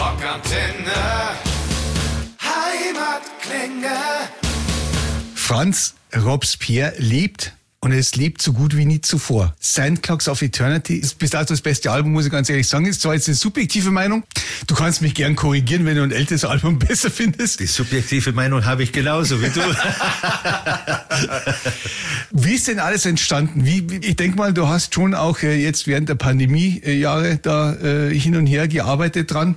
Rockantenne. Heimatklänge. Franz Robespierre lebt und es lebt so gut wie nie zuvor. St. Clocks of Eternity ist bis dato das beste Album, muss ich ganz ehrlich sagen. Ist zwar jetzt eine subjektive Meinung. Du kannst mich gern korrigieren, wenn du ein älteres Album besser findest. Die subjektive Meinung habe ich genauso wie du. Wie ist denn alles entstanden? Ich denke mal, du hast schon auch jetzt während der Pandemie-Jahre da hin und her gearbeitet dran.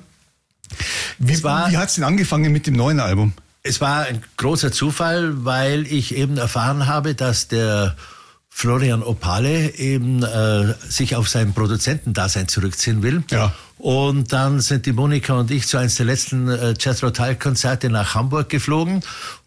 Wie hat es denn angefangen mit dem neuen Album? Es war ein großer Zufall, weil ich eben erfahren habe, dass der Florian Opale eben sich auf sein Produzentendasein zurückziehen will. Ja. Und dann sind die Monika und ich zu eines der letzten Jethro Tull-Konzerte nach Hamburg geflogen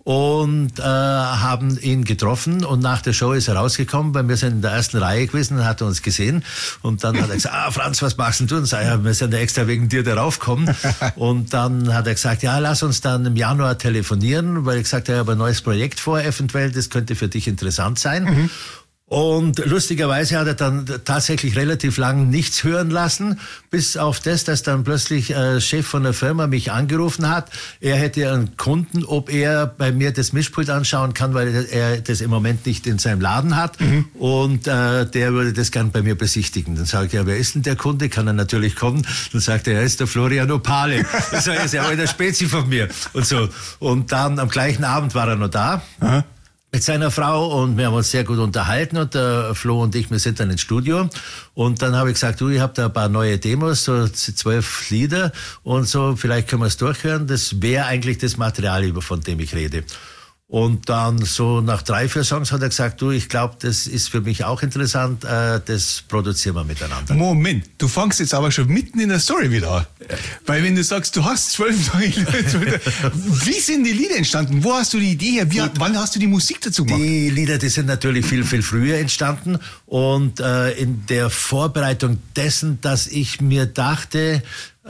und haben ihn getroffen. Und nach der Show ist er rausgekommen, weil wir sind in der ersten Reihe gewesen und hat uns gesehen. Und dann hat er gesagt, Franz, was machst denn du? Und sag, ja, wir sind ja extra wegen dir da raufgekommen. Und dann hat er gesagt, ja, lass uns dann im Januar telefonieren, weil ich gesagt habe, ich habe ein neues Projekt vor, eventuell, das könnte für dich interessant sein. Mhm. Und lustigerweise hat er dann tatsächlich relativ lang nichts hören lassen, bis auf das, dass dann plötzlich Chef von der Firma mich angerufen hat. Er hätte einen Kunden, ob er bei mir das Mischpult anschauen kann, weil er das im Moment nicht in seinem Laden hat. Mhm. Und der würde das gern bei mir besichtigen. Dann sage ich, ja, wer ist denn der Kunde? Kann er natürlich kommen. Dann sagt er ist der Florian Opale. Das ist ja eine Spezi von mir. Und so. Und dann am gleichen Abend war er noch da. Aha. Mit seiner Frau und wir haben uns sehr gut unterhalten und der Flo und ich, wir sind dann ins Studio und dann habe ich gesagt, ich habe da ein paar neue Demos, so 12 Lieder und so, vielleicht können wir es durchhören, das wäre eigentlich das Material, von dem ich rede. Und dann so nach 3, 4 Songs hat er gesagt, ich glaube, das ist für mich auch interessant, das produzieren wir miteinander. Moment, du fängst jetzt aber schon mitten in der Story wieder an. Weil wenn du sagst, du hast 12 neue Lieder, wie sind die Lieder entstanden? Wo hast du die Idee her? Wann hast du die Musik dazu gemacht? Die Lieder, die sind natürlich viel, viel früher entstanden und in der Vorbereitung dessen, dass ich mir dachte,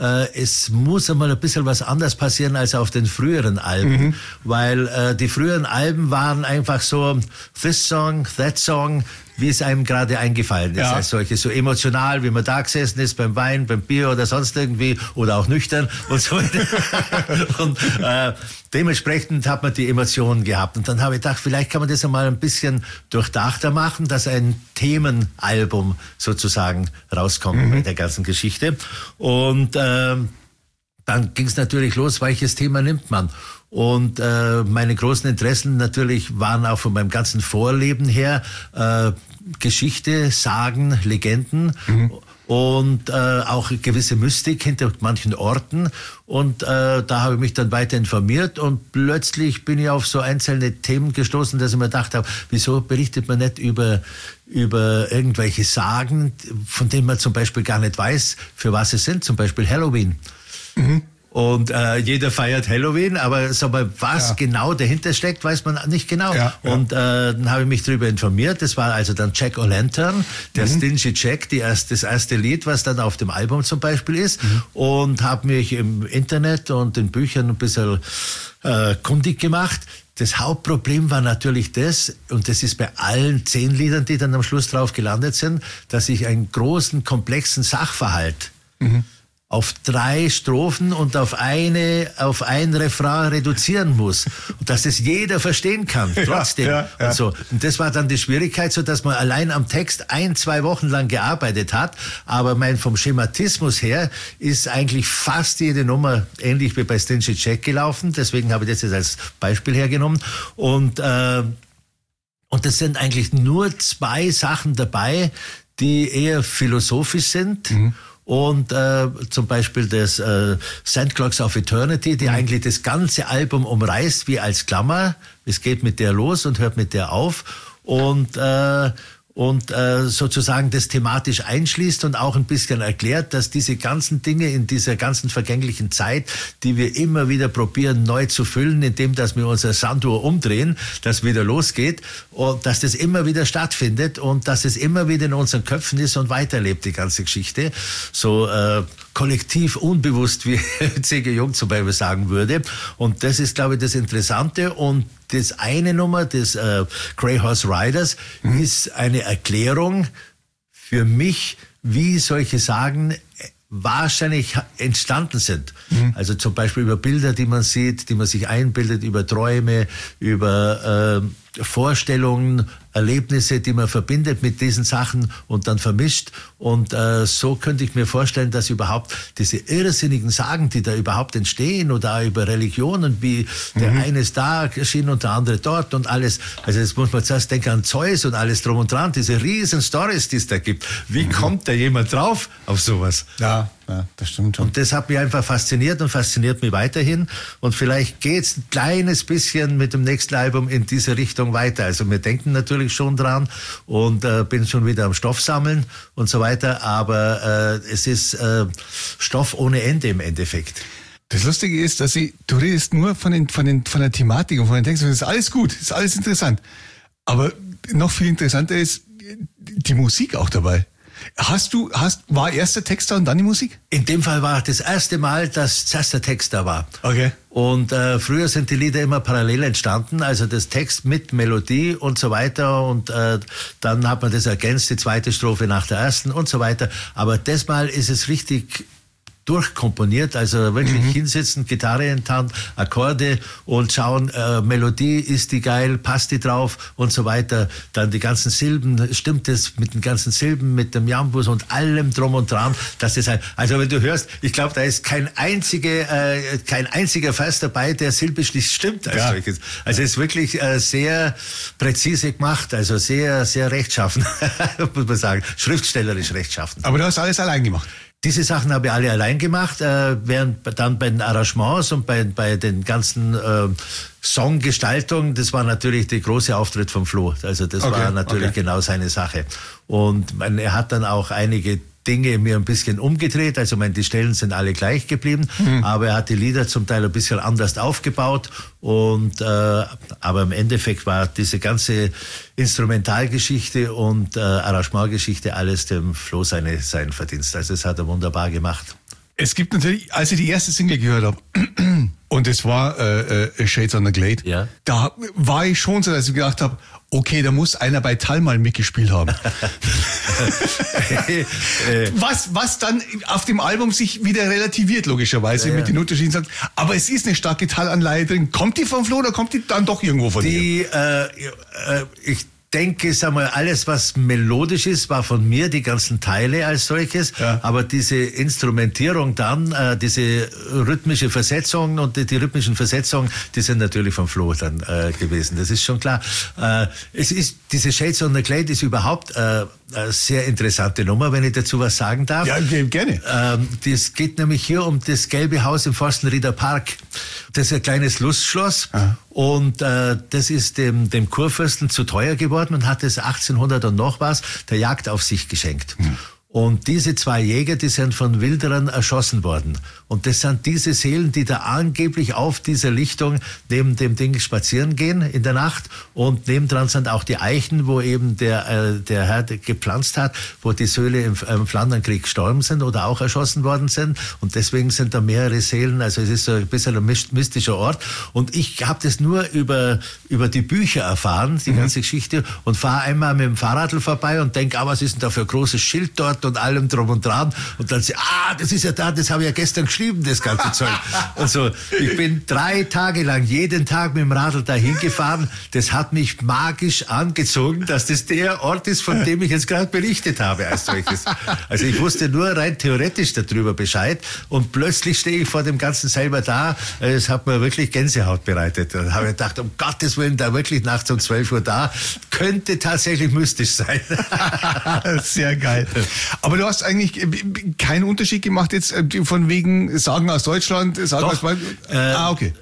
es muss einmal ein bisschen was anders passieren als auf den früheren Alben, weil die früheren Alben waren einfach so this song, that song, wie es einem gerade eingefallen ist, ja. Als solche, so emotional, wie man da gesessen ist, beim Wein, beim Bier oder sonst irgendwie, oder auch nüchtern und so weiter. Und dementsprechend hat man die Emotionen gehabt. Und dann habe ich gedacht, vielleicht kann man das einmal ein bisschen durchdachter machen, dass ein Themenalbum sozusagen rauskommt bei der ganzen Geschichte. Und dann ging es natürlich los, welches Thema nimmt man? Und meine großen Interessen natürlich waren auch von meinem ganzen Vorleben her Geschichte, Sagen, Legenden und auch gewisse Mystik hinter manchen Orten. Und da habe ich mich dann weiter informiert und plötzlich bin ich auf so einzelne Themen gestoßen, dass ich mir gedacht habe, wieso berichtet man nicht über irgendwelche Sagen, von denen man zum Beispiel gar nicht weiß, für was es sind, zum Beispiel Halloween. Und jeder feiert Halloween, aber sag mal, was genau dahinter steckt, weiß man nicht genau. Ja, ja. Und dann habe ich mich darüber informiert. Das war also dann Jack O'Lantern, der Stingy Jack, das erste Lied, was dann auf dem Album zum Beispiel ist. Und habe mich im Internet und in Büchern ein bisschen kundig gemacht. Das Hauptproblem war natürlich das, und das ist bei allen 10 Liedern, die dann am Schluss drauf gelandet sind, dass ich einen großen, komplexen Sachverhalt auf 3 Strophen und auf ein Refrain reduzieren muss. Und dass das jeder verstehen kann, trotzdem. Ja. Und so. Und das war dann die Schwierigkeit, so dass man allein am Text 1-2 Wochen lang gearbeitet hat. Aber vom Schematismus her ist eigentlich fast jede Nummer ähnlich wie bei Stingy Jack gelaufen. Deswegen habe ich das jetzt als Beispiel hergenommen. Und das sind eigentlich nur 2 Sachen dabei, die eher philosophisch sind. Und zum Beispiel das St. Clocks of Eternity, die eigentlich das ganze Album umreißt, wie als Klammer. Es geht mit der los und hört mit der auf. Und sozusagen das thematisch einschließt und auch ein bisschen erklärt, dass diese ganzen Dinge in dieser ganzen vergänglichen Zeit, die wir immer wieder probieren neu zu füllen, indem dass wir unser Sanduhr umdrehen, dass wieder losgeht und dass das immer wieder stattfindet und dass es immer wieder in unseren Köpfen ist und weiterlebt, die ganze Geschichte. So kollektiv unbewusst, wie C.G. Jung zum Beispiel sagen würde. Und das ist, glaube ich, das Interessante. Und das eine Nummer des Grey Horse Riders ist eine Erklärung für mich, wie solche Sagen wahrscheinlich entstanden sind. Also zum Beispiel über Bilder, die man sieht, die man sich einbildet, über Träume, über Vorstellungen, Erlebnisse, die man verbindet mit diesen Sachen und dann vermischt. Und so könnte ich mir vorstellen, dass überhaupt diese irrsinnigen Sagen, die da überhaupt entstehen oder auch über Religionen, wie der eine ist da erschienen und der andere dort und alles. Also jetzt muss man zuerst denken an Zeus und alles drum und dran, diese riesen Stories, die es da gibt. Wie kommt da jemand drauf auf sowas? Ja, das stimmt schon. Und das hat mich einfach fasziniert und fasziniert mich weiterhin. Und vielleicht geht's ein kleines bisschen mit dem nächsten Album in diese Richtung weiter. Also wir denken natürlich schon dran und bin schon wieder am Stoff sammeln und so weiter. Aber es ist Stoff ohne Ende im Endeffekt. Das Lustige ist, dass du redest nur von der Thematik und von den Texten. Das ist alles gut, das ist alles interessant. Aber noch viel interessanter ist die Musik auch dabei. War erst der Text da und dann die Musik? In dem Fall war das erste Mal, dass zuerst der Text da war. Okay. Und früher sind die Lieder immer parallel entstanden, also das Text mit Melodie und so weiter. Und dann hat man das ergänzt, die zweite Strophe nach der ersten und so weiter. Aber das Mal ist es richtig durchkomponiert, also wirklich hinsitzen, Gitarre in die Hand, Akkorde und schauen, Melodie, ist die geil, passt die drauf und so weiter. Dann die ganzen Silben, stimmt es mit den ganzen Silben, mit dem Jambus und allem drum und dran, dass das halt, also wenn du hörst, ich glaube, da ist kein einziger Vers dabei, der silbisch nicht stimmt als solches. Also es ist wirklich sehr präzise gemacht, also sehr, sehr rechtschaffen, muss man sagen, schriftstellerisch rechtschaffen. Aber du hast alles allein gemacht? Diese Sachen habe ich alle allein gemacht, während dann bei den Arrangements und bei den ganzen Songgestaltungen, das war natürlich der große Auftritt von Flo. Also das war natürlich genau seine Sache. Und er hat dann auch einige Dinge mir ein bisschen umgedreht, also die Stellen sind alle gleich geblieben, aber er hat die Lieder zum Teil ein bisschen anders aufgebaut und aber im Endeffekt war diese ganze Instrumentalgeschichte und Arrangementgeschichte alles dem Flo sein Verdienst. Also das hat er wunderbar gemacht. Es gibt natürlich, als ich die erste Single gehört habe, und es war Shades on the Glade, ja. Da war ich schon so, dass ich gedacht habe, okay, da muss einer bei Tal mal mitgespielt haben. was dann auf dem Album sich wieder relativiert, logischerweise, mit den Unterschieden sagt. Aber es ist eine starke Tal-Anleihe drin. Kommt die von Flo oder kommt die dann doch irgendwo von dir? Ich denke, sag mal, alles, was melodisch ist, war von mir, die ganzen Teile als solches. Ja. Aber diese Instrumentierung dann, diese rhythmische Versetzung und die rhythmischen Versetzungen, die sind natürlich von Flo dann gewesen. Das ist schon klar. Diese Shades on the Glade ist überhaupt eine sehr interessante Nummer, wenn ich dazu was sagen darf. Ja, gerne. Das geht nämlich hier um das Gelbe Haus im Forstenrieder Park. Das ist ein kleines Lustschloss. Ah. Und das ist dem Kurfürsten zu teuer geworden und hat es 1800 und noch was der Jagd auf sich geschenkt. Und diese zwei Jäger, die sind von Wilderern erschossen worden. Und das sind diese Seelen, die da angeblich auf dieser Lichtung neben dem Ding spazieren gehen in der Nacht. Und nebendran sind auch die Eichen, wo eben der Herr gepflanzt hat, wo die Söhne im Flandernkrieg gestorben sind oder auch erschossen worden sind. Und deswegen sind da mehrere Seelen. Also es ist so ein bisschen ein mystischer Ort. Und ich habe das nur über die Bücher erfahren, die ganze Geschichte. Und fahre einmal mit dem Fahrradl vorbei und denke, was ist denn da für ein großes Schild dort? Und allem drum und dran. Und dann das ist ja da, das habe ich ja gestern geschrieben, das ganze Zeug. Und so, ich bin 3 Tage lang jeden Tag mit dem Radl dahin gefahren. Das hat mich magisch angezogen, dass das der Ort ist, von dem ich jetzt gerade berichtet habe als solches. Also ich wusste nur rein theoretisch darüber Bescheid und plötzlich stehe ich vor dem Ganzen selber da. Es hat mir wirklich Gänsehaut bereitet. Da habe ich gedacht, um Gottes Willen, da wirklich nachts um 12 Uhr da, könnte tatsächlich mystisch sein. Sehr geil. Aber du hast eigentlich keinen Unterschied gemacht jetzt von wegen Sagen aus Deutschland, Sagen aus okay.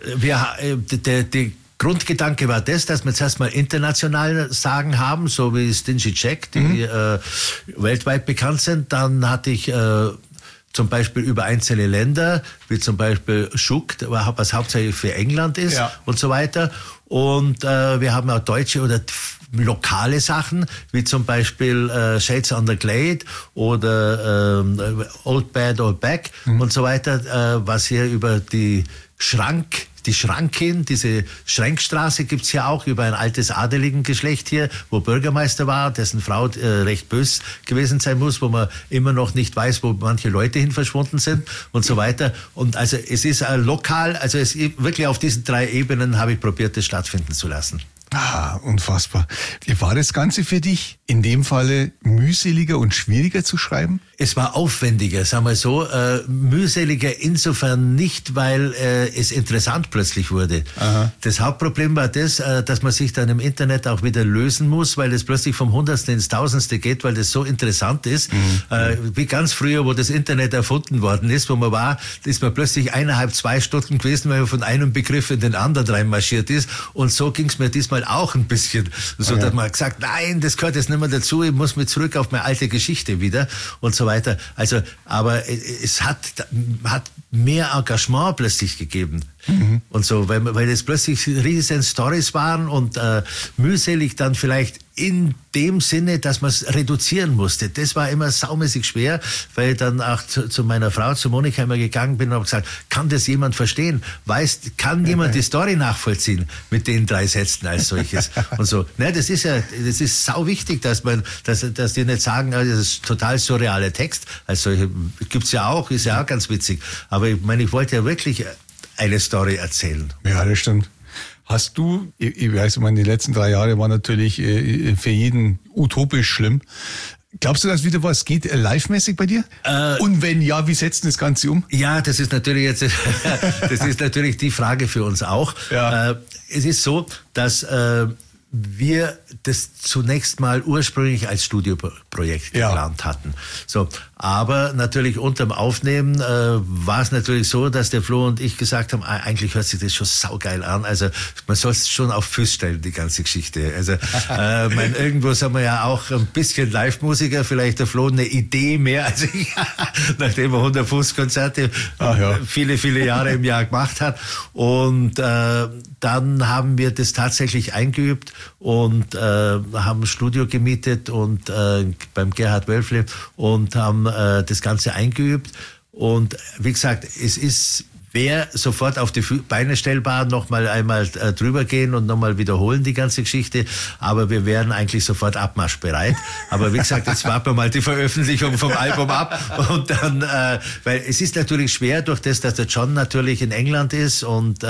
Der Grundgedanke war das, dass wir zuerst mal international Sagen haben, so wie Stingy Jack, die weltweit bekannt sind. Dann hatte ich zum Beispiel über einzelne Länder, wie zum Beispiel Schuck, was hauptsächlich für England ist und so weiter. Und wir haben auch deutsche oder lokale Sachen, wie zum Beispiel Shades on the Glade oder Old Bad, Old Back und so weiter, was hier über die die Schrankin, diese Schränkstraße gibt's ja auch über ein altes Adeligengeschlecht hier, wo Bürgermeister war, dessen Frau recht bös gewesen sein muss, wo man immer noch nicht weiß, wo manche Leute hin verschwunden sind und so weiter. Und also es ist lokal, also es wirklich auf diesen 3 Ebenen habe ich probiert, das stattfinden zu lassen. Ah, unfassbar. Wie war das Ganze für dich, in dem Falle mühseliger und schwieriger zu schreiben? Es war aufwendiger, sagen wir so, mühseliger insofern nicht, weil es interessant plötzlich wurde. Aha. Das Hauptproblem war das, dass man sich dann im Internet auch wieder lösen muss, weil es plötzlich vom Hundertsten ins Tausendste geht, weil das so interessant ist. Wie ganz früher, wo das Internet erfunden worden ist, wo man war, ist man plötzlich 1,5, 2 Stunden gewesen, weil man von einem Begriff in den anderen reinmarschiert ist. Und so ging es mir diesmal auch ein bisschen. So, dass man gesagt, nein, das gehört jetzt nicht mehr dazu, ich muss mich zurück auf meine alte Geschichte wieder und so weiter. Also, aber es hat mehr Engagement plötzlich gegeben. Und so, weil es plötzlich riesen Storys waren und mühselig dann vielleicht in dem Sinne, dass man es reduzieren musste. Das war immer saumäßig schwer, weil ich dann auch zu meiner Frau, zu Monika, immer gegangen bin und habe gesagt, kann das jemand verstehen? Kann jemand die Story nachvollziehen mit den 3 Sätzen als solches? Und so. Ne, das ist sau wichtig, dass die nicht sagen, das ist total surrealer Text. Als solche gibt's ja auch, ist ja auch ganz witzig. Aber ich meine, ich wollte ja wirklich eine Story erzählen. Ja, das stimmt. Hast du, ich weiß, ich meine, die letzten 3 Jahre waren natürlich für jeden utopisch schlimm. Glaubst du, dass wieder was geht live-mäßig bei dir? Und wenn ja, wie setzt du das Ganze um? Ja, das ist natürlich das ist natürlich die Frage für uns auch. Ja. Es ist so, dass wir das zunächst mal ursprünglich als Studioprojekt geplant hatten. So, aber natürlich unterm Aufnehmen war es natürlich so, dass der Flo und ich gesagt haben, eigentlich hört sich das schon saugeil an. Also man soll es schon auf Füße stellen, die ganze Geschichte. Also irgendwo sind wir ja auch ein bisschen Live-Musiker, vielleicht der Flo eine Idee mehr als ich, nachdem er 150 Konzerte viele, viele Jahre im Jahr gemacht hat. Und dann haben wir das tatsächlich eingeübt und haben ein Studio gemietet und beim Gerhard Wölfle und haben das Ganze eingeübt. Und wie gesagt, wäre sofort auf die Beine stellbar, nochmal einmal drüber gehen und nochmal wiederholen die ganze Geschichte. Aber wir wären eigentlich sofort abmarschbereit. Aber wie gesagt, jetzt warten wir mal die Veröffentlichung vom Album ab. Und dann, weil es ist natürlich schwer durch das, dass der John natürlich in England ist und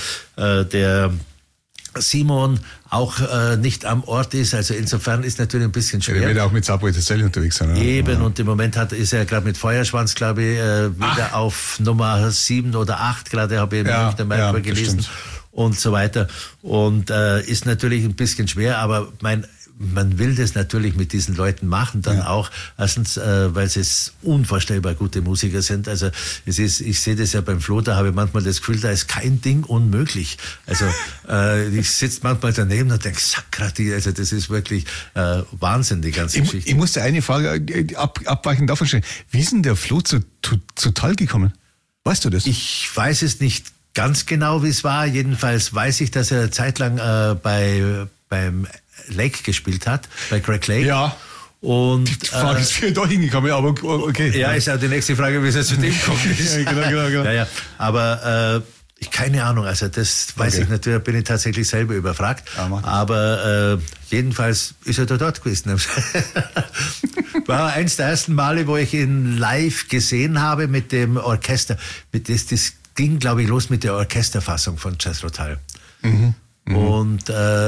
der Simon auch nicht am Ort ist, also insofern ist natürlich ein bisschen schwer. Er wird auch mit Subway to Sally unterwegs sein. Oder? Eben, und im Moment ist er gerade mit Feuerschwanz, glaube ich, wieder auf Nummer 7 oder 8, gerade habe ich im Merkur gelesen und so weiter. Und ist natürlich ein bisschen schwer, aber man will das natürlich mit diesen Leuten machen, dann auch, erstens, weil sie unvorstellbar gute Musiker sind. Also ich sehe das ja beim Flo, da habe ich manchmal das Gefühl, da ist kein Ding unmöglich. Also ich sitze manchmal daneben und denke, Sakrati, also das ist wirklich Wahnsinn, die ganze Geschichte. Ich musste eine Frage abweichend davon stellen. Wie ist denn der Flo zu Tal gekommen? Weißt du das? Ich weiß es nicht ganz genau, wie es war. Jedenfalls weiß ich, dass er eine Zeit lang beim Lake gespielt hat, bei Greg Lake. Ja. Und die Frage ist für da hingekommen, aber okay. Ja, ist auch die nächste Frage, wie es zu dem kommt. Genau. Ja. Aber keine Ahnung, also das weiß ich natürlich, bin ich tatsächlich selber überfragt. Aber jedenfalls ist er da dort gewesen. War eins der ersten Male, wo ich ihn live gesehen habe mit dem Orchester. Das ging, glaube ich, los mit der Orchesterfassung von Jethro Tull. Und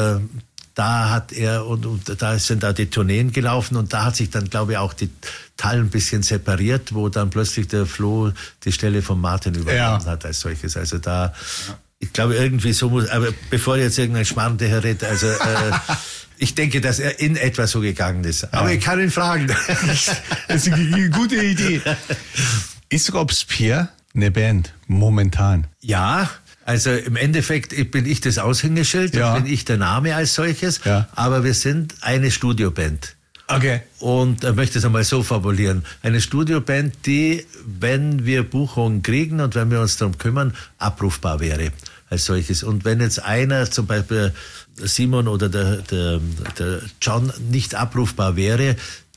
da hat er und da sind da die Tourneen gelaufen und da hat sich dann, glaube ich, auch die Tull ein bisschen separiert, wo dann plötzlich der Flo die Stelle von Martin übernommen hat als solches. Also da, ich glaube, irgendwie so muss, aber bevor jetzt irgendein Schmarrn herredet, also ich denke, dass er in etwa so gegangen ist. Aber ich kann ihn fragen. Das ist eine gute Idee. Ist sogar Pierre eine Band momentan? Ja. Also im Endeffekt bin ich das Aushängeschild, bin ich der Name als solches, aber wir sind eine Studioband. Okay. Und ich möchte es einmal so formulieren. Eine Studioband, die, wenn wir Buchungen kriegen und wenn wir uns darum kümmern, abrufbar wäre als solches. Und wenn jetzt einer, zum Beispiel Simon oder der John, nicht abrufbar wäre,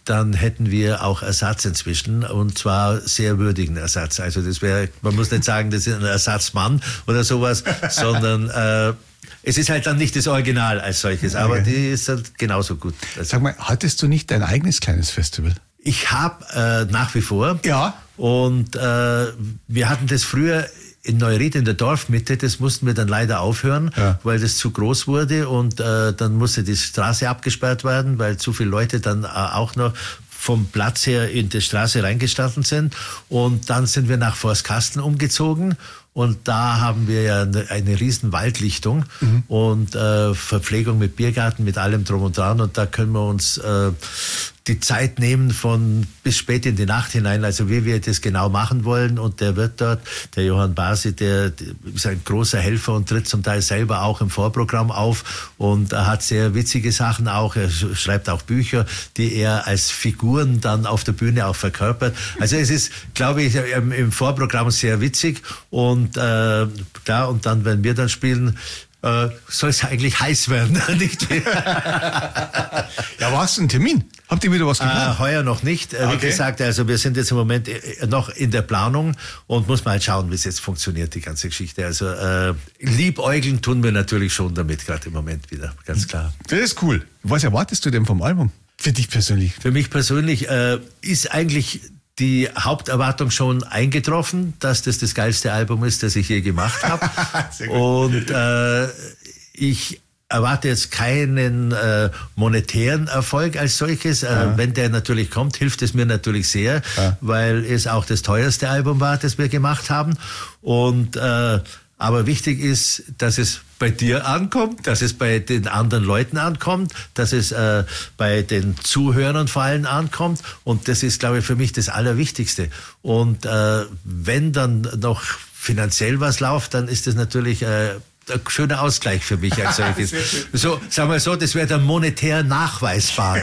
dann hätten wir auch Ersatz inzwischen, und zwar sehr würdigen Ersatz. Also das wäre, man muss nicht sagen, das ist ein Ersatzmann oder sowas, sondern es ist halt dann nicht das Original als solches, aber die ist halt genauso gut. Also, Sag mal, hattest du nicht dein eigenes kleines Festival? ich habe nach wie vor, Ja. und wir hatten das früher in Neuried in der Dorfmitte, das mussten wir dann leider aufhören, weil das zu groß wurde, und dann musste die Straße abgesperrt werden, weil zu viele Leute dann auch noch vom Platz her in die Straße reingestanden sind. Und dann sind wir nach Forstkasten umgezogen, und da haben wir ja eine riesen Waldlichtung und Verpflegung mit Biergarten, mit allem drum und dran, und da können wir uns die Zeit nehmen von bis spät in die Nacht hinein, also wie wir das genau machen wollen. Und der Wirt dort, der Johann Basi, der ist ein großer Helfer und tritt zum Teil selber auch im Vorprogramm auf, und er hat sehr witzige Sachen auch. Er schreibt auch Bücher, die er als Figuren dann auf der Bühne auch verkörpert. Also es ist, glaube ich, im Vorprogramm sehr witzig, und klar, und dann, wenn wir dann spielen, soll es eigentlich heiß werden, nicht? Ja, war hast du einen Termin? Habt ihr wieder was geplant? Heuer noch nicht. Wie gesagt, also wir sind jetzt im Moment noch in der Planung, und muss mal halt schauen, wie es jetzt funktioniert, die ganze Geschichte. Also liebäugeln tun wir natürlich schon damit, gerade im Moment wieder, ganz klar. Das ist cool. Was erwartest du denn vom Album? Für dich persönlich? Für mich persönlich ist eigentlich die Haupterwartung schon eingetroffen, dass das geilste Album ist, das ich je gemacht habe. Und ich erwarte jetzt keinen monetären Erfolg als solches. Wenn der natürlich kommt, hilft es mir natürlich sehr, weil es auch das teuerste Album war, das wir gemacht haben. Und aber wichtig ist, dass es bei dir ankommt, dass es bei den anderen Leuten ankommt, dass es bei den Zuhörern vor allem ankommt. Und das ist, glaube ich, für mich das Allerwichtigste. Und wenn dann noch finanziell was läuft, dann ist das natürlich ein schöner Ausgleich für mich als solches. So, sagen wir so, das wäre dann monetär nachweisbar.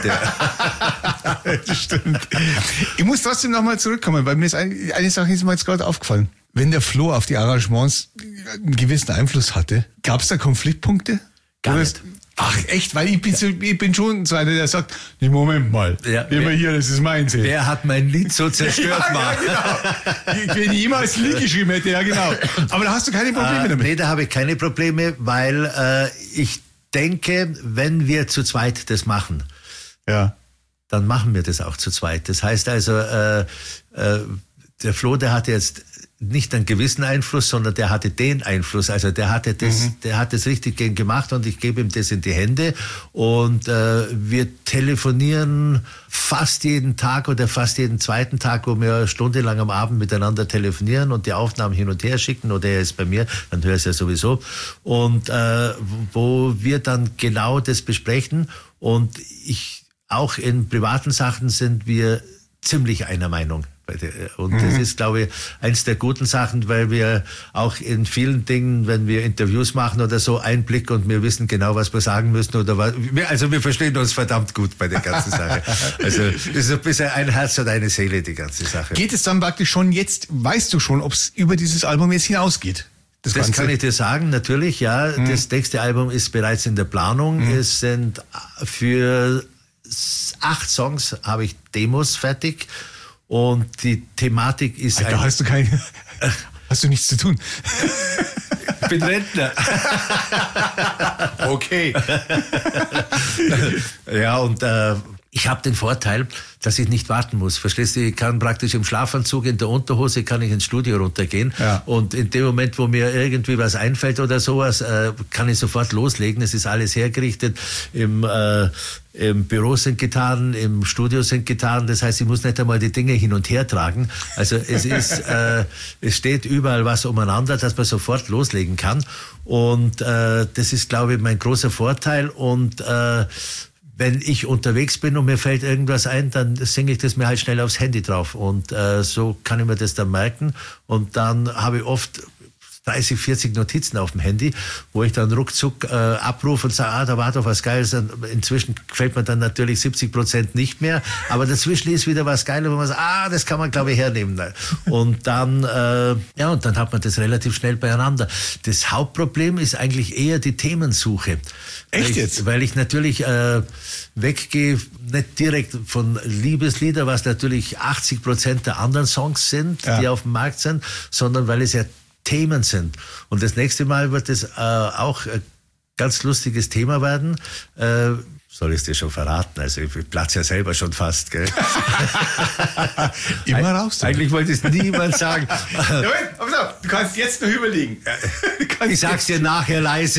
Das stimmt. Ich muss trotzdem nochmal zurückkommen, weil mir ist eine Sache ist mir jetzt gerade aufgefallen. Wenn der Flo auf die Arrangements einen gewissen Einfluss hatte, gab es da Konfliktpunkte? Gar nicht. Ach echt, weil ich bin schon so einer, der sagt, nee, Moment mal, immer hier, das ist mein Sinn. Wer hat mein Lied so zerstört, Mann? Genau. Wenn ich jemals ein Lied geschrieben hätte, ja genau. Aber da hast du keine Probleme damit. Nee, da habe ich keine Probleme, weil ich denke, wenn wir zu zweit das machen, dann machen wir das auch zu zweit. Das heißt also, der Flo, der hatte jetzt nicht einen gewissen Einfluss, sondern der hatte den Einfluss. Also der hatte das, der hat das richtig gemacht, und ich gebe ihm das in die Hände. Und wir telefonieren fast jeden Tag oder fast jeden zweiten Tag, wo wir stundenlang am Abend miteinander telefonieren und die Aufnahmen hin und her schicken, oder er ist bei mir, dann höre ich es ja sowieso. Und wo wir dann genau das besprechen, und auch in privaten Sachen sind wir ziemlich einer Meinung. Und das ist, glaube ich, eins der guten Sachen, weil wir auch in vielen Dingen, wenn wir Interviews machen oder so, Einblick, und wir wissen genau, was wir sagen müssen, oder was. Also wir verstehen uns verdammt gut bei der ganzen Sache. Also es ist ein bisschen ein Herz und eine Seele, die ganze Sache. Geht es dann praktisch schon jetzt, weißt du schon, ob es über dieses Album jetzt hinausgeht? Das kann ich dir sagen, natürlich, ja. Das nächste Album ist bereits in der Planung. Es sind für 8 Songs habe ich Demos fertig. Und die Thematik ist... Alter, hast du nichts zu tun? Ich bin Rentner. Okay. Ja, und ich habe den Vorteil, dass ich nicht warten muss. Verstehst du? Ich kann praktisch im Schlafanzug, in der Unterhose, kann ich ins Studio runtergehen. Ja. Und in dem Moment, wo mir irgendwie was einfällt oder sowas, kann ich sofort loslegen. Es ist alles hergerichtet. Im Büro sind Gitarren, im Studio sind Gitarren. Das heißt, ich muss nicht einmal die Dinge hin und her tragen. Also es ist, es steht überall was umeinander, dass man sofort loslegen kann. Und das ist, glaube ich, mein großer Vorteil. Und wenn ich unterwegs bin und mir fällt irgendwas ein, dann singe ich das mir halt schnell aufs Handy drauf. Und so kann ich mir das dann merken. Und dann habe ich oft 30, 40 Notizen auf dem Handy, wo ich dann ruckzuck abrufe und sage, da war doch was Geiles. Inzwischen gefällt mir dann natürlich 70% nicht mehr, aber dazwischen ist wieder was Geiles, wo man sagt, das kann man, glaube ich, hernehmen. Und dann, und dann hat man das relativ schnell beieinander. Das Hauptproblem ist eigentlich eher die Themensuche. Echt jetzt? Weil ich natürlich weggehe, nicht direkt von Liebeslieder, was natürlich 80% der anderen Songs sind, die auf dem Markt sind, sondern weil es ja Themen sind. Und das nächste Mal wird es auch ein ganz lustiges Thema werden. Soll ich es dir schon verraten? Also ich platze ja selber schon fast, gell? Immer raus. Eigentlich wollte es niemand sagen. Ja, aber du kannst jetzt noch überlegen. Ich sag's dir nachher leise.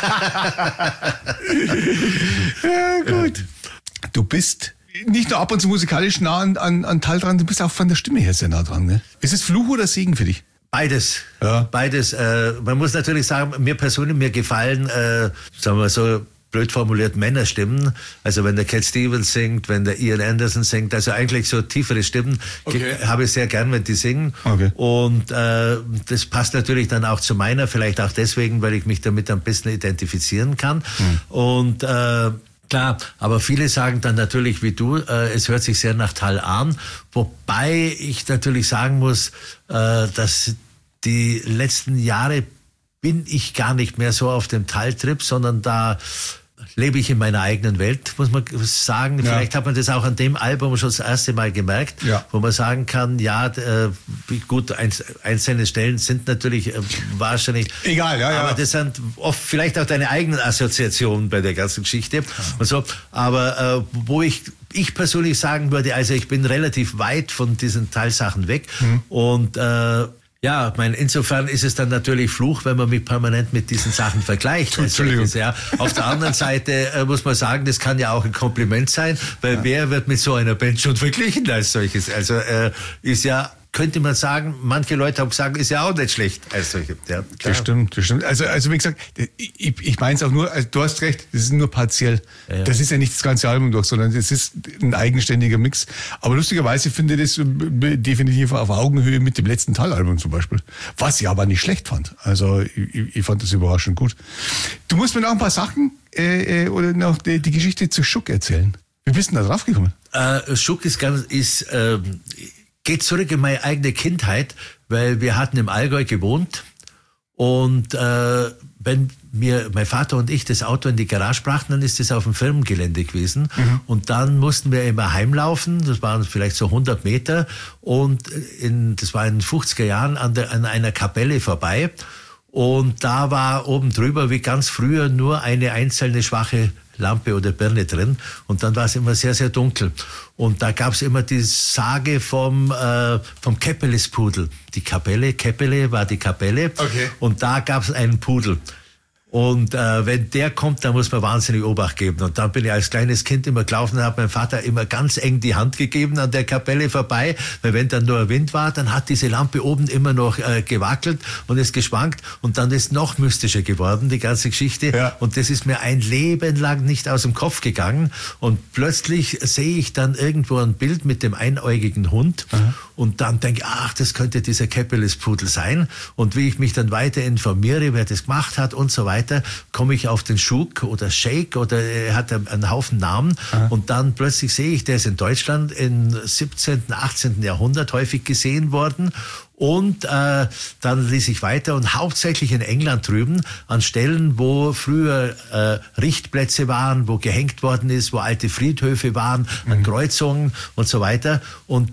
Ja, gut. Du bist nicht nur ab und zu musikalisch nah an Tal dran, du bist auch von der Stimme her sehr nah dran. Ne? Ist es Fluch oder Segen für dich? Beides. Ja. Beides. Man muss natürlich sagen, mir persönlich, mir gefallen, sagen wir so, blöd formuliert, Männerstimmen. Also wenn der Cat Stevens singt, wenn der Ian Anderson singt, also eigentlich so tiefere Stimmen, habe ich sehr gern, wenn die singen. Okay. Und das passt natürlich dann auch zu meiner, vielleicht auch deswegen, weil ich mich damit ein bisschen identifizieren kann. Und klar, aber viele sagen dann natürlich wie du, es hört sich sehr nach Tal an, wobei ich natürlich sagen muss, dass die letzten Jahre bin ich gar nicht mehr so auf dem Tal-Trip, sondern da lebe ich in meiner eigenen Welt, muss man sagen. Ja. Vielleicht hat man das auch an dem Album schon das erste Mal gemerkt, wo man sagen kann, gut, einzelne Stellen sind natürlich wahrscheinlich... Egal, aber das sind oft vielleicht auch deine eigenen Assoziationen bei der ganzen Geschichte und so. Aber wo ich persönlich sagen würde, also ich bin relativ weit von diesen Teilsachen weg und insofern ist es dann natürlich Fluch, wenn man mich permanent mit diesen Sachen vergleicht. Entschuldigung. Auf der anderen Seite muss man sagen, das kann ja auch ein Kompliment sein, weil wer wird mit so einer Band schon verglichen als solches? Also ist ja, könnte man sagen, manche Leute haben gesagt, ist ja auch nicht schlecht als solche. Ja, das stimmt. Also wie gesagt, ich meine es auch nur, also du hast recht, das ist nur partiell. Ja. Das ist ja nicht das ganze Album durch, sondern es ist ein eigenständiger Mix. Aber lustigerweise finde ich das definitiv auf Augenhöhe mit dem letzten Tal-Album zum Beispiel. Was ich aber nicht schlecht fand. Also ich fand das überraschend gut. Du musst mir noch ein paar Sachen oder noch die Geschichte zu Schuck erzählen. Wie bist du da drauf gekommen? Schuck geht zurück in meine eigene Kindheit, weil wir hatten im Allgäu gewohnt und wenn mein Vater und ich das Auto in die Garage brachten, dann ist das auf dem Firmengelände gewesen und dann mussten wir immer heimlaufen, das waren vielleicht so 100 Meter und das war in den 50er Jahren an einer Kapelle vorbei und da war oben drüber wie ganz früher nur eine einzelne schwache Lampe oder Birne drin und dann war es immer sehr, sehr dunkel. Und da gab es immer die Sage vom Keppeles-Pudel. Die Keppele war die Kapelle und da gab es einen Pudel. Und wenn der kommt, dann muss man wahnsinnig Obacht geben. Und dann bin ich als kleines Kind immer gelaufen und habe meinem Vater immer ganz eng die Hand gegeben an der Kapelle vorbei, weil wenn dann nur Wind war, dann hat diese Lampe oben immer noch gewackelt und ist geschwankt und dann ist noch mystischer geworden, die ganze Geschichte. Ja. Und das ist mir ein Leben lang nicht aus dem Kopf gegangen. Und plötzlich sehe ich dann irgendwo ein Bild mit dem einäugigen Hund und dann denke ich, das könnte dieser Keppeles-Pudel sein. Und wie ich mich dann weiter informiere, wer das gemacht hat und so weiter, komme ich auf den Schuck oder Shake oder er hat einen Haufen Namen und dann plötzlich sehe ich, der ist in Deutschland im 17., 18. Jahrhundert häufig gesehen worden. Und dann ließ ich weiter und hauptsächlich in England drüben an Stellen, wo früher Richtplätze waren, wo gehängt worden ist, wo alte Friedhöfe waren, an Kreuzungen und so weiter. Und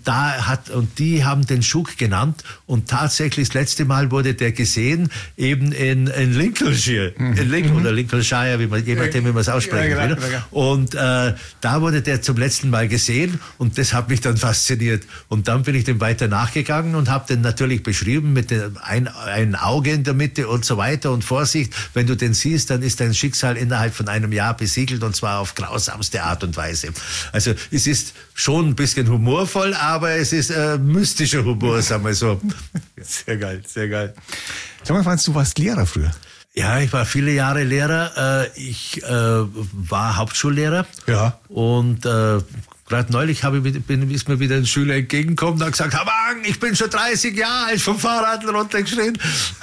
die haben den Schuck genannt und tatsächlich das letzte Mal wurde der gesehen eben in Lincolnshire, oder Lincolnshire, je nachdem, wie man es aussprechen will. Und da wurde der zum letzten Mal gesehen und das hat mich dann fasziniert. Und dann bin ich dem weiter nachgegangen und habe den natürlich beschrieben mit ein Auge in der Mitte und so weiter und Vorsicht, wenn du den siehst, dann ist dein Schicksal innerhalb von einem Jahr besiegelt und zwar auf grausamste Art und Weise. Also es ist schon ein bisschen humorvoll, aber es ist mystischer Humor, sagen wir so. Sehr geil, sehr geil. Sag mal, Franz, du warst Lehrer früher. Ja, ich war viele Jahre Lehrer. Ich war Hauptschullehrer. Ja. Und gerade neulich ist mir wieder ein Schüler entgegengekommen und hat gesagt, Herr Wagen, ich bin schon 30 Jahre alt, vom Fahrrad runtergeschrien.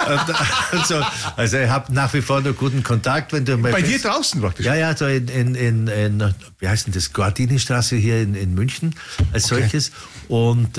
Also ich habe nach wie vor noch guten Kontakt. Wenn du Bei dir draußen praktisch? Ja, so in wie heißt denn das, Guardini-Straße hier in München als solches. Und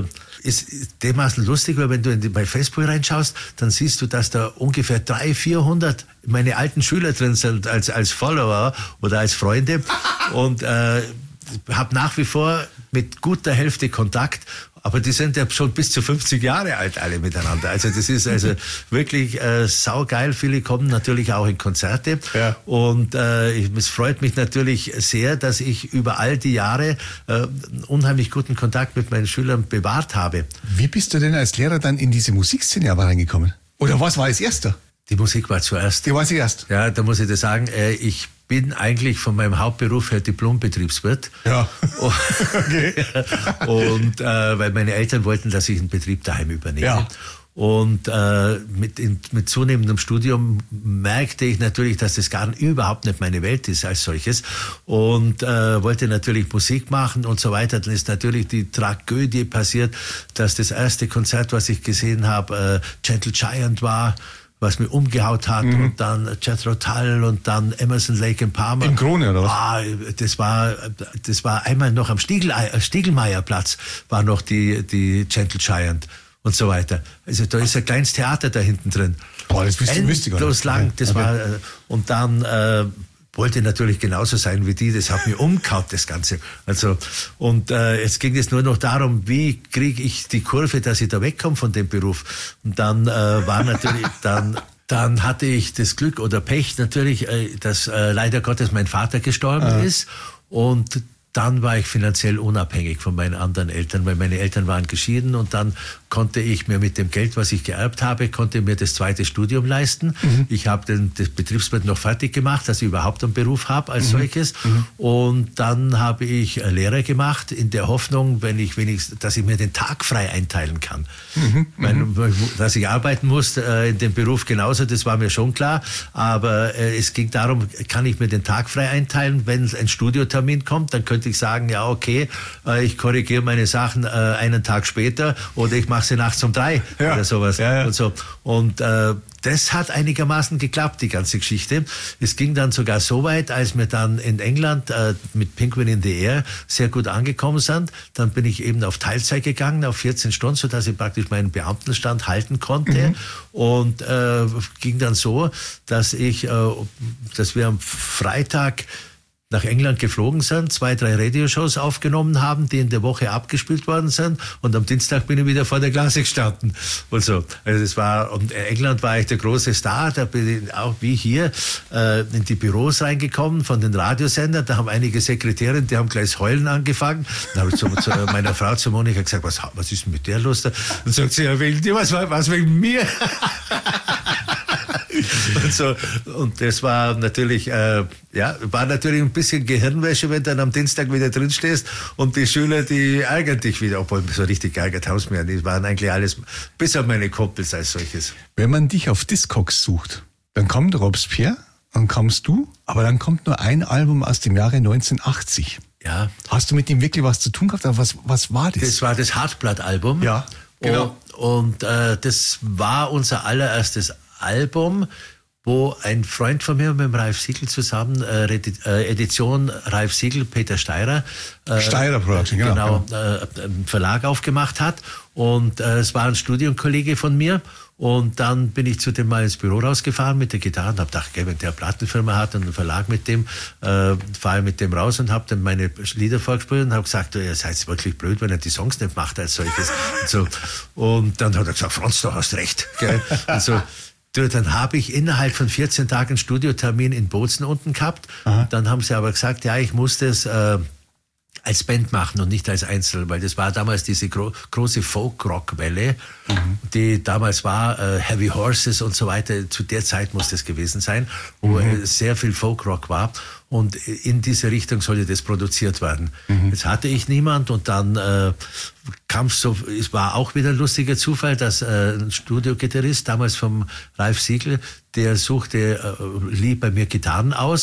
ist dermaßen lustig, weil wenn du bei Facebook reinschaust, dann siehst du, dass da ungefähr 300-400 meine alten Schüler drin sind als Follower oder als Freunde. Und habe nach wie vor mit guter Hälfte Kontakt, aber die sind ja schon bis zu 50 Jahre alt alle miteinander. Also das ist also wirklich saugeil. Viele kommen natürlich auch in Konzerte. Ja. Und es freut mich natürlich sehr, dass ich über all die Jahre unheimlich guten Kontakt mit meinen Schülern bewahrt habe. Wie bist du denn als Lehrer dann in diese Musikszene aber reingekommen? Oder was war als erster? Die Musik war zuerst. Die war zuerst? Ja, da muss ich dir sagen, ich bin eigentlich von meinem Hauptberuf her Diplom-Betriebswirt. Ja. Okay. Und weil meine Eltern wollten, dass ich einen Betrieb daheim übernehme. Ja. Und mit zunehmendem Studium merkte ich natürlich, dass das gar überhaupt nicht meine Welt ist als solches. Und wollte natürlich Musik machen und so weiter. Dann ist natürlich die Tragödie passiert, dass das erste Konzert, was ich gesehen habe, Gentle Giant war, was mir umgehaut hat, und dann Jethro Tull und dann Emerson, Lake and Palmer. In Krone, oder was? Das war einmal noch am Stiegelmeierplatz, war noch die Gentle Giant und so weiter. Also da ist ein kleines Theater da hinten drin. Boah, das wüsste ich gar nicht. Lang, das okay. War, und dann wollte natürlich genauso sein wie die, das hat mir umgehaut, das Ganze. Also, und jetzt ging es nur noch darum, wie kriege ich die Kurve, dass ich da wegkomme von dem Beruf. Und dann war natürlich, dann hatte ich das Glück oder Pech natürlich, dass leider Gottes mein Vater gestorben ist. Und dann war ich finanziell unabhängig von meinen anderen Eltern, weil meine Eltern waren geschieden, und dann konnte ich mir mit dem Geld, was ich geerbt habe, konnte mir das zweite Studium leisten. Ich habe das Betriebswirt noch fertig gemacht, dass ich überhaupt einen Beruf habe als solches. Und dann habe ich Lehre gemacht in der Hoffnung, dass ich mir den Tag frei einteilen kann. Dass ich arbeiten muss in dem Beruf genauso, das war mir schon klar. Aber es ging darum, kann ich mir den Tag frei einteilen, wenn ein Studiotermin kommt, dann könnte ich sagen, ja okay, ich korrigiere meine Sachen einen Tag später oder ich mache sie nachts um 3 oder sowas. Ja. Und so. Und das hat einigermaßen geklappt, die ganze Geschichte. Es ging dann sogar so weit, als wir dann in England mit Penguin in the Air sehr gut angekommen sind. Dann bin ich eben auf Teilzeit gegangen, auf 14 Stunden, sodass ich praktisch meinen Beamtenstand halten konnte. Und ging dann so, dass wir am Freitag nach England geflogen sind, 2, 3 Radioshows aufgenommen haben, die in der Woche abgespielt worden sind, und am Dienstag bin ich wieder vor der Klasse gestanden und so. Also und England war ich der große Star, da bin ich auch wie hier in die Büros reingekommen von den Radiosendern, da haben einige Sekretärinnen, die haben gleich das Heulen angefangen. Dann habe ich zu meiner Frau, zu Monika, gesagt, was ist denn mit der los da? Und sagt sie, ja, wegen dir, was wegen mir? Und das war natürlich, war natürlich ein bisschen Gehirnwäsche, wenn du dann am Dienstag wieder drin stehst und die Schüler, die ärgern dich wieder, obwohl so richtig geärgert haben sie mir. Die waren eigentlich alles, bis auf meine Kumpels als solches. Wenn man dich auf Discogs sucht, dann kommt Robespierre, dann kommst du, aber dann kommt nur ein Album aus dem Jahre 1980. Ja. Hast du mit ihm wirklich was zu tun gehabt? Aber was war das? Das war das Hartblatt-Album. Ja, genau. Und das war unser allererstes Album, wo ein Freund von mir mit dem Ralf Siegel zusammen, Edition Ralf Siegel, Peter Steirer, Steirer Production, genau. Einen Verlag aufgemacht hat. Und es war ein Studienkollege von mir. Und dann bin ich zu dem mal ins Büro rausgefahren mit der Gitarre und habe gedacht, wenn der eine Plattenfirma hat und einen Verlag mit dem, fahre ich mit dem raus und habe dann meine Lieder vorgespielt und habe gesagt, ihr seid wirklich blöd, wenn er die Songs nicht macht als solches. Und dann hat er gesagt, Franz, du hast recht. Gell? Und so. Dann habe ich innerhalb von 14 Tagen einen Studiotermin in Bozen unten gehabt. Dann haben sie aber gesagt, ja, ich muss das als Band machen und nicht als Einzel, weil das war damals diese große Folk-Rock-Welle, die damals war, Heavy Horses und so weiter. Zu der Zeit muss das gewesen sein, wo sehr viel Folk-Rock war. Und in diese Richtung sollte das produziert werden. Jetzt hatte ich niemand und dann kam es war auch wieder ein lustiger Zufall, dass ein Studiogitarrist, damals vom Ralf Siegel, der lieh bei mir Gitarren aus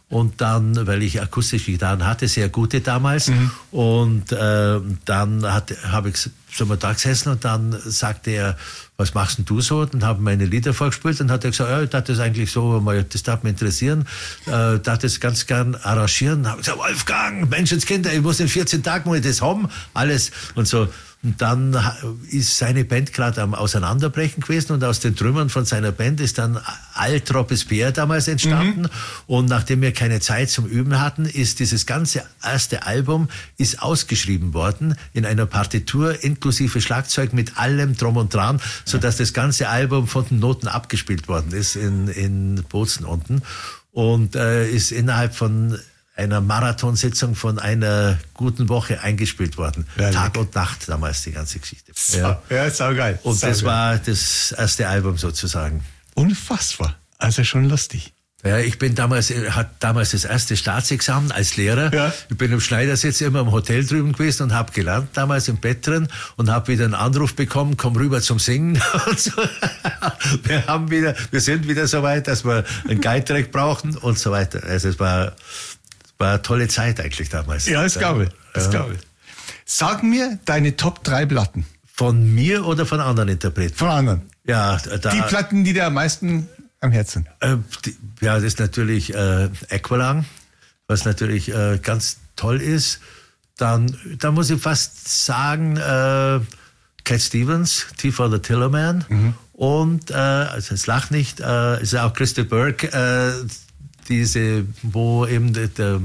Und dann, weil ich akustische Gitarren hatte, sehr gute damals. Und dann habe ich so mal da gesessen und dann sagte er, was machst denn du so? Dann haben meine Lieder vorgespielt und hat er gesagt, ja, ich darf das eigentlich so mal, das darf mich interessieren, darf das ganz gern arrangieren. Dann habe ich gesagt, Wolfgang, Menschenskinder, ich muss in 14 Tagen muss ich das haben, alles und so. Und dann ist seine Band gerade am Auseinanderbrechen gewesen und aus den Trümmern von seiner Band ist dann Alt Robespierre damals entstanden. Und nachdem wir keine Zeit zum Üben hatten, ist dieses ganze erste Album ist ausgeschrieben worden in einer Partitur inklusive Schlagzeug mit allem Drum und Dran, sodass das ganze Album von den Noten abgespielt worden ist in Bozen unten und ist innerhalb von einer Marathonsitzung von einer guten Woche eingespielt worden. Ja, Tag und Nacht damals die ganze Geschichte. Ja, saugeil. Und das war das erste Album sozusagen. Unfassbar. Also schon lustig. Ja, ich bin damals das erste Staatsexamen als Lehrer. Ja. Ich bin im Schneidersitz immer im Hotel drüben gewesen und habe gelernt, damals im Bett drin und habe wieder einen Anruf bekommen, komm rüber zum Singen. Und so. Wir sind wieder so weit, dass wir einen Guide-Track brauchen und so weiter. Also es war eine tolle Zeit eigentlich damals. Ja, das glaube ich. Das glaube ich. Sag mir deine Top 3 Platten. Von mir oder von anderen Interpreten? Von anderen. Ja, die Platten, die dir am meisten am Herzen sind. Das ist natürlich Aqualung, was natürlich ganz toll ist. Dann muss ich fast sagen, Cat Stevens, T for the Tillerman. Und, also es lacht nicht, ist auch Crystal Burke, wo eben der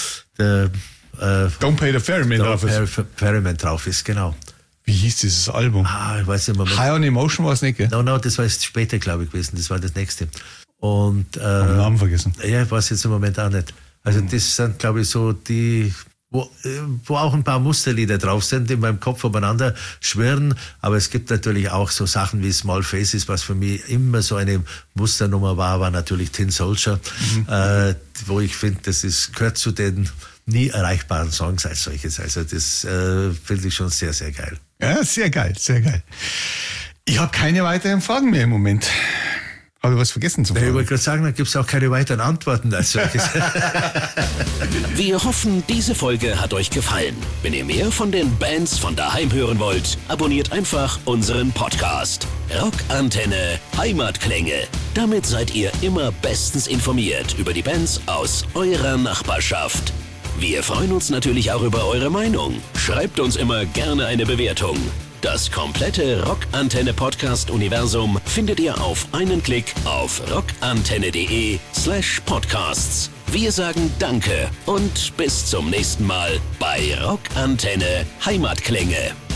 Don't Pay the Ferryman drauf ist. Ferryman drauf ist, genau. Wie hieß dieses Album? Ich weiß nicht mehr. High on Emotion war es nicht, gell? No, das war jetzt später, glaube ich, gewesen. Das war das nächste. Und hab den Namen vergessen. Ja, ich weiß jetzt im Moment auch nicht. Also das sind, glaube ich, so die, wo auch ein paar Musterlieder drauf sind, die in meinem Kopf umeinander schwirren. Aber es gibt natürlich auch so Sachen wie Small Faces, was für mich immer so eine Musternummer war natürlich Tin Soldier, wo ich finde, gehört zu den nie erreichbaren Songs als solches. Also das finde ich schon sehr, sehr geil. Ja, sehr geil, sehr geil. Ich habe keine weiteren Fragen mehr im Moment. Habe ich was vergessen zu fragen? Ich wollte gerade sagen, da gibt es auch keine weiteren Antworten als solches. Wir hoffen, diese Folge hat euch gefallen. Wenn ihr mehr von den Bands von daheim hören wollt, abonniert einfach unseren Podcast. Rockantenne Heimatklänge. Damit seid ihr immer bestens informiert über die Bands aus eurer Nachbarschaft. Wir freuen uns natürlich auch über eure Meinung. Schreibt uns immer gerne eine Bewertung. Das komplette Rockantenne-Podcast-Universum findet ihr auf einen Klick auf rockantenne.de/podcasts. Wir sagen Danke und bis zum nächsten Mal bei Rockantenne Heimatklänge.